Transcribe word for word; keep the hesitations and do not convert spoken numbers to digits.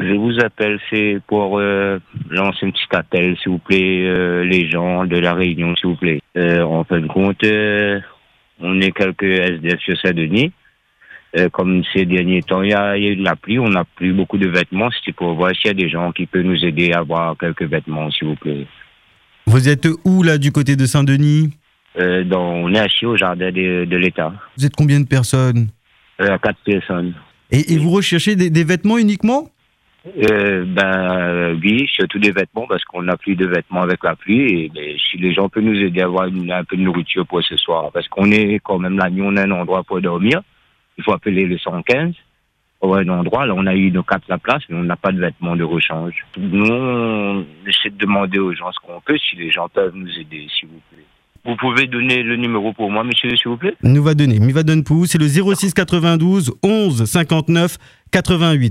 Je vous appelle, c'est pour euh, lancer un petit appel, s'il vous plaît, euh, les gens de la Réunion, s'il vous plaît. Euh, en fin de compte, euh, on est quelques S D F sur Saint-Denis. Euh, comme ces derniers temps, il y a, il y a eu de la pluie, on n'a plus beaucoup de vêtements. C'était pour voir s'il y a des gens qui peuvent nous aider à avoir quelques vêtements, s'il vous plaît. Vous êtes où, là, du côté de Saint-Denis? Euh, donc, on est assis au jardin de, de l'État. Vous êtes combien de personnes? Euh, quatre personnes. Et, et vous recherchez des, des vêtements uniquement? Euh, ben euh, oui, surtout des vêtements parce qu'on n'a plus de vêtements avec la pluie et ben, si les gens peuvent nous aider à avoir une, un peu de nourriture pour ce soir parce qu'on est quand même la nuit, on a un endroit pour dormir, il faut appeler le cent quinze pour un endroit, là on a eu nos quatre la place mais on n'a pas de vêtements de rechange. Nous on essaie de demander aux gens ce qu'on peut, si les gens peuvent nous aider s'il vous plaît. Vous pouvez donner le numéro pour moi monsieur s'il vous plaît? Nous va donner, nous va donner pour vous, c'est le zéro six quatre-vingt-douze onze cinquante-neuf quatre-vingt-huit.